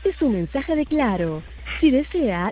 Este es un mensaje de Claro. Si desea,